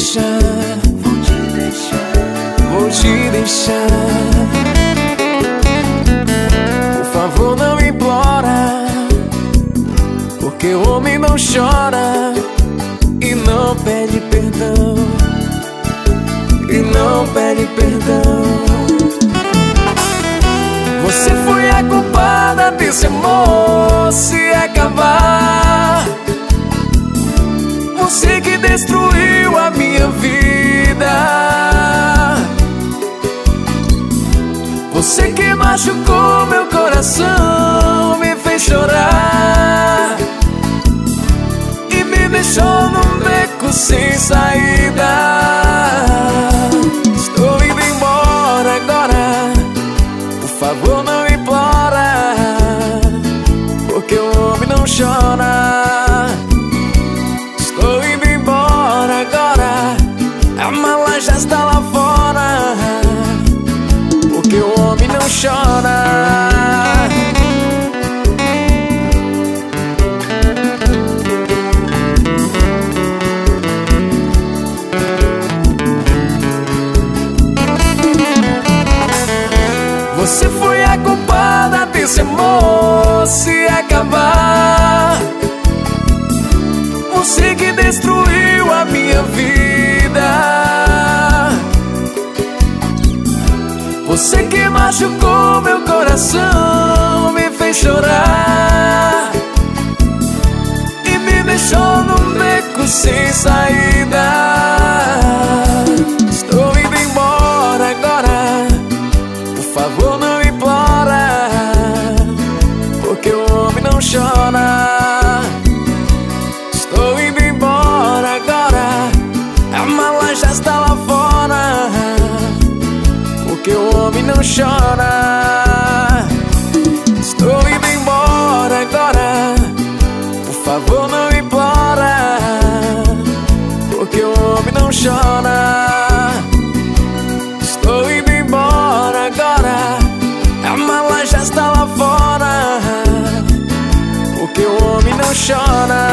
deixar, vou te deixar. Por favor, não implora, porque o homem não chora e não pede perdão, e não pede perdão. Você foi a culpada desse amor se acabar. Você que destruiu a minha vida. Você que machucou meu coração, me fez chorar e me deixou num beco sem saída. Estou indo embora agora, por favor não implora, porque o homem não chora. Estou indo embora agora, a mala já está lá fora, porque o homem não chora. Você foi a culpada desse amor se acabar. Você que destruiu a minha vida. Você que machucou meu coração, me fez chorar e me deixou num beco sem saída. Estou indo embora agora, por favor não implora, porque o homem não chora. Estou indo embora agora, a mala já está lá fora, porque o homem não chora. Estou indo embora agora, por favor não implora, porque o homem não chora. Estou indo embora agora, a mala já está lá fora, porque o homem não chora.